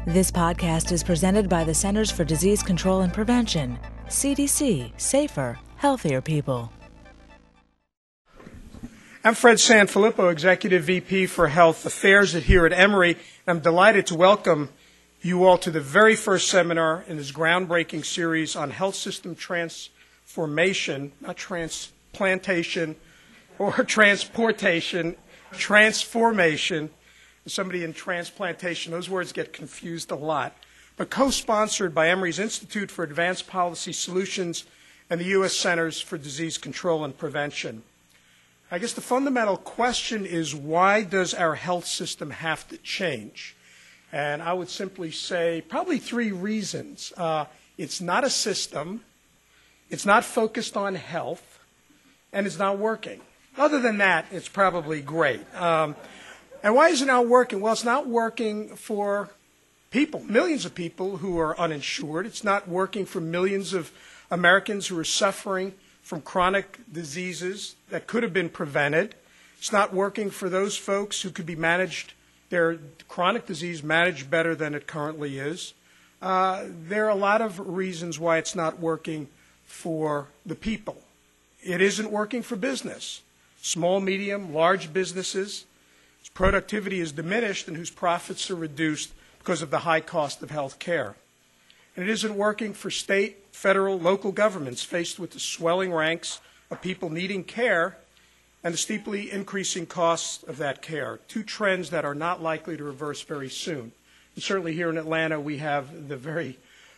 This podcast is presented by the Centers for Disease Control and Prevention. CDC, safer, healthier people. I'm Fred Sanfilippo, Executive VP for Health Affairs here at Emory. I'm delighted to welcome you all to the very first seminar in this groundbreaking series on health system transformation, not transplantation or transportation, transformation. Somebody in transplantation, those words get confused a lot, but co-sponsored by Emory's Institute for Advanced Policy Solutions and the U.S. Centers for Disease Control and Prevention. I guess the fundamental question is, why does our health system have to change? And I would simply say probably three reasons. It's not a system, it's not focused on health, and it's not working. Other than that, it's probably great. And why is it not working? Well, it's not working for people, millions of people who are uninsured. It's not working for millions of Americans who are suffering from chronic diseases that could have been prevented. It's not working for those folks who could be managed, their chronic disease managed better than it currently is. There are a lot of reasons why it's not working for the people. It isn't working for business, small, medium, large businesses whose productivity is diminished and whose profits are reduced because of the high cost of health care. And it isn't working for state, federal, local governments faced with the swelling ranks of people needing care and the steeply increasing costs of that care, two trends that are not likely to reverse very soon. And certainly here in Atlanta, we have the very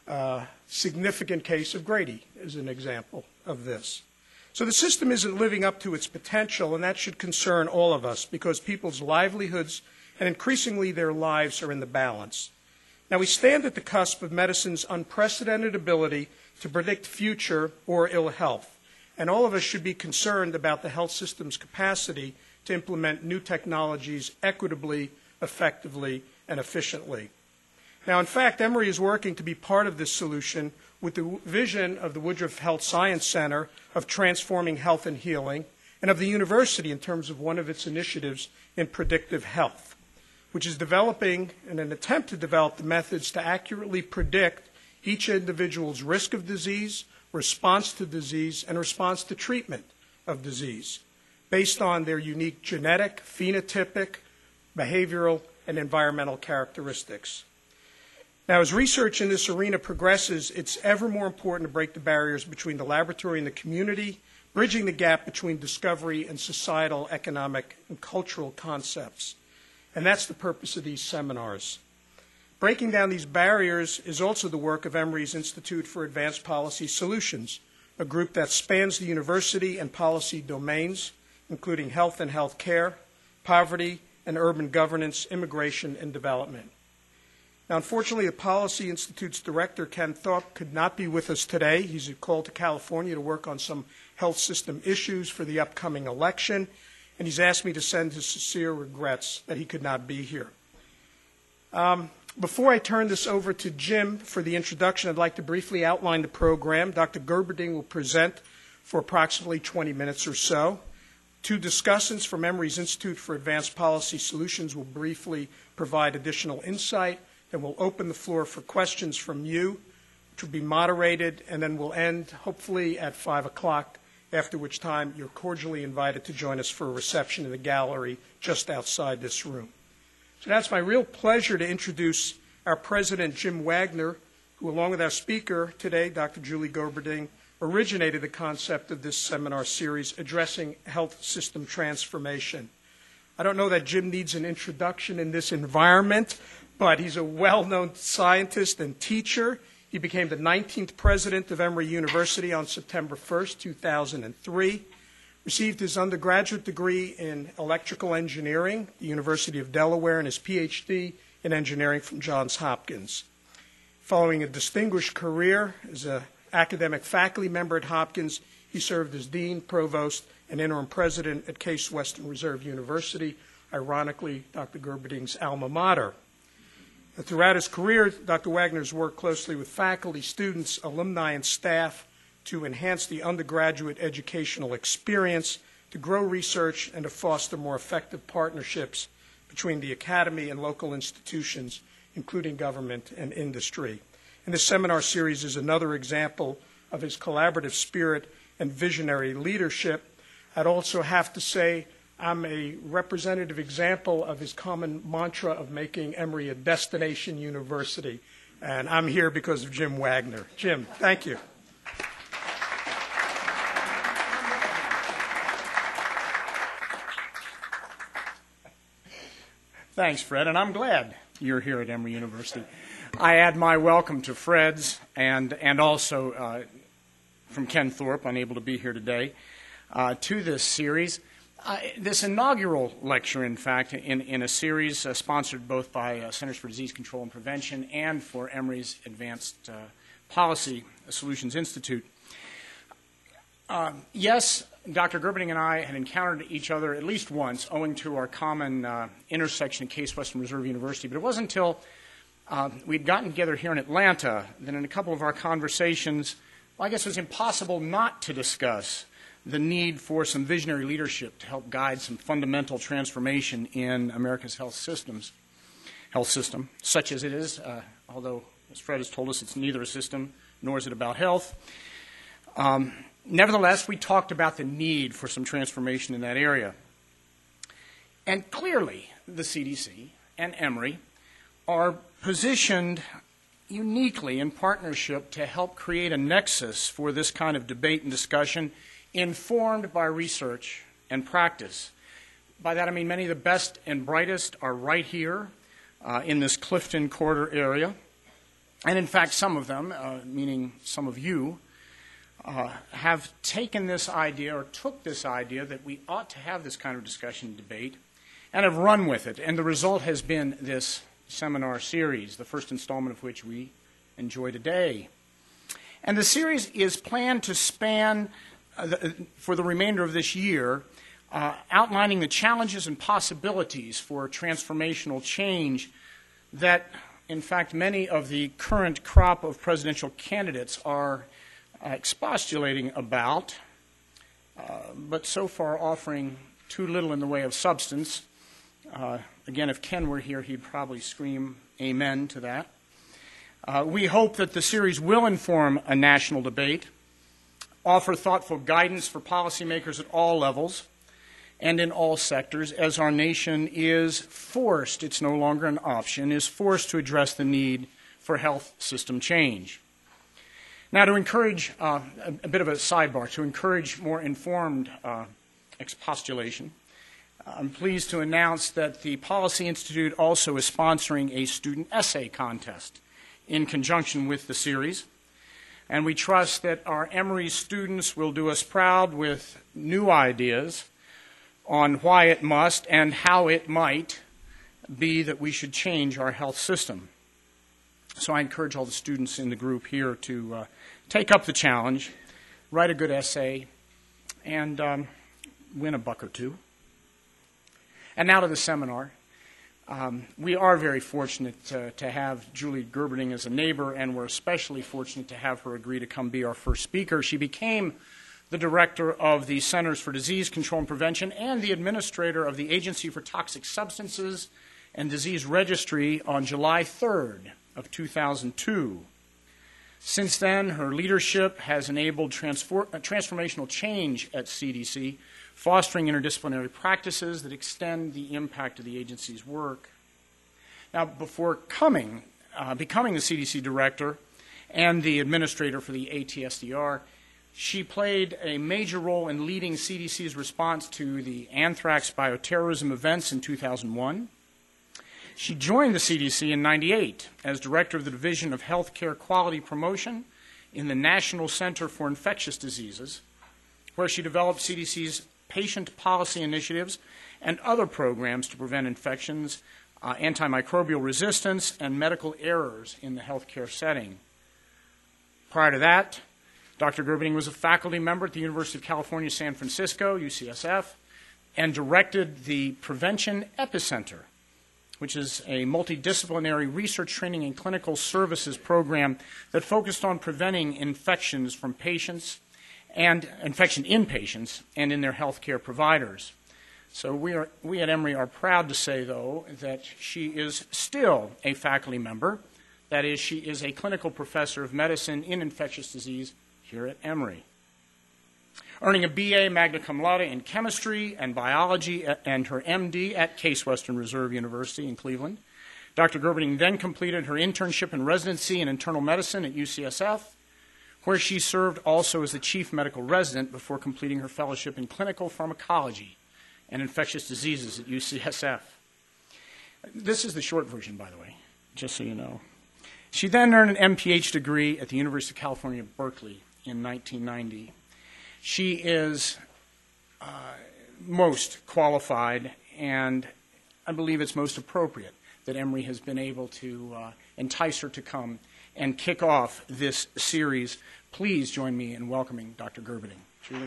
significant case of Grady as an example of this. So the system isn't living up to its potential, and that should concern all of us because people's livelihoods and increasingly their lives are in the balance. Now, we stand at the cusp of medicine's unprecedented ability to predict future or ill health, and all of us should be concerned about the health system's capacity to implement new technologies equitably, effectively, and efficiently. Now, in fact, Emory is working to be part of this solution with the vision of the Woodruff Health Science Center of transforming health and healing, and of the university in terms of one of its initiatives in predictive health, which is developing, in an attempt to develop the methods to accurately predict each individual's risk of disease, response to disease, and response to treatment of disease, based on their unique genetic, phenotypic, behavioral, and environmental characteristics. Now, as research in this arena progresses, it's ever more important to break the barriers between the laboratory and the community, bridging the gap between discovery and societal, economic, and cultural concepts. And that's the purpose of these seminars. Breaking down these barriers is also the work of Emory's Institute for Advanced Policy Solutions, a group that spans the university and policy domains, including health and health care, poverty and urban governance, immigration, and development. Now, unfortunately, the Policy Institute's director, Ken Thorpe, could not be with us today. He's called to California to work on some health system issues for the upcoming election, and he's asked me to send his sincere regrets that he could not be here. Before I turn this over to Jim for the introduction, I'd like to briefly outline the program. Dr. Gerberding will present for approximately 20 minutes or so. Two discussants from Emory's Institute for Advanced Policy Solutions will briefly provide additional insight. Then we'll open the floor for questions from you, which will be moderated, and then we'll end hopefully at 5 o'clock, after which time you're cordially invited to join us for a reception in the gallery just outside this room. So now it's my real pleasure to introduce our president, Jim Wagner, who, along with our speaker today, Dr. Julie Gerberding, originated the concept of this seminar series addressing health system transformation. I don't know that Jim needs an introduction in this environment, but he's a well-known scientist and teacher. He became the 19th president of Emory University on September 1st, 2003, received his undergraduate degree in electrical engineering at the University of Delaware and his PhD in engineering from Johns Hopkins. Following a distinguished career as an academic faculty member at Hopkins, he served as dean, provost, and interim president at Case Western Reserve University, ironically, Dr. Gerberding's alma mater. Throughout his career, Dr. Wagner's worked closely with faculty, students, alumni, and staff to enhance the undergraduate educational experience, to grow research, and to foster more effective partnerships between the academy and local institutions including government and industry. And this seminar series is another example of his collaborative spirit and visionary leadership. I'd also have to say I'm a representative example of his common mantra of making Emory a destination university. And I'm here because of Jim Wagner. Jim, thank you. Thanks, Fred, and I'm glad you're here at Emory University. I add my welcome to Fred's and also from Ken Thorpe, unable to be here today, to this series. This inaugural lecture, in fact, in a series sponsored both by Centers for Disease Control and Prevention and for Emory's Advanced Policy Solutions Institute. Yes, Dr. Gerberding and I had encountered each other at least once owing to our common intersection at Case Western Reserve University, but it wasn't until we'd gotten together here in Atlanta that in a couple of our conversations, well, I guess it was impossible not to discuss the need for some visionary leadership to help guide some fundamental transformation in America's health system, such as it is, although, as Fred has told us, it's neither a system nor is it about health. Nevertheless, we talked about the need for some transformation in that area. And clearly, the CDC and Emory are positioned uniquely in partnership to help create a nexus for this kind of debate and discussion informed by research and practice. By that I mean many of the best and brightest are right here in this Clifton Corridor area. And in fact, some of them, meaning some of you, have taken this idea or took this idea that we ought to have this kind of discussion and debate and have run with it. And the result has been this seminar series, the first installment of which we enjoy today. And the series is planned to span, for the remainder of this year, outlining the challenges and possibilities for transformational change that, in fact, many of the current crop of presidential candidates are expostulating about, but so far offering too little in the way of substance. Again, if Ken were here, he'd probably scream amen to that. We hope that the series will inform a national debate, offer thoughtful guidance for policymakers at all levels and in all sectors, as our nation is forced, it's no longer an option, is forced to address the need for health system change. Now, to encourage a bit of a sidebar, to encourage more informed expostulation, I'm pleased to announce that the Policy Institute also is sponsoring a student essay contest in conjunction with the series. And we trust that our Emory students will do us proud with new ideas on why it must and how it might be that we should change our health system. So I encourage all the students in the group here to take up the challenge, write a good essay, and win a buck or two. And now to the seminar. We are very fortunate to have Julie Gerberding as a neighbor, and we're especially fortunate to have her agree to come be our first speaker. She became the director of the Centers for Disease Control and Prevention and the administrator of the Agency for Toxic Substances and Disease Registry on July 3rd of 2002. Since then, her leadership has enabled transformational change at CDC, fostering interdisciplinary practices that extend the impact of the agency's work. Now, before becoming the CDC director and the administrator for the ATSDR, she played a major role in leading CDC's response to the anthrax bioterrorism events in 2001. She joined the CDC in '98 as director of the Division of Healthcare Quality Promotion in the National Center for Infectious Diseases, where she developed CDC's patient policy initiatives and other programs to prevent infections, antimicrobial resistance, and medical errors in the healthcare setting. Prior to that, Dr. Gerberding was a faculty member at the University of California, San Francisco, UCSF, and directed the Prevention Epicenter, which is a multidisciplinary research training and clinical services program that focused on preventing infections from patients and infection in patients and in their healthcare providers. So we at Emory are proud to say, though, that she is still a faculty member. That is, she is a clinical professor of medicine in infectious disease here at Emory. Earning a BA magna cum laude in chemistry and biology and her MD at Case Western Reserve University in Cleveland, Dr. Gerberding then completed her internship and residency in internal medicine at UCSF, where she served also as the chief medical resident before completing her fellowship in clinical pharmacology and infectious diseases at UCSF. This is the short version, by the way, just so you know. She then earned an MPH degree at the University of California, Berkeley in 1990. She is most qualified, and I believe it's most appropriate that Emory has been able to entice her to come and kick off this series. Please join me in welcoming Dr. Gerberding. Julie?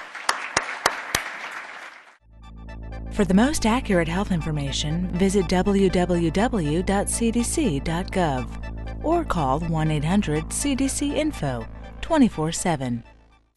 For the most accurate health information, visit www.cdc.gov or call 1-800-CDC-INFO 24/7.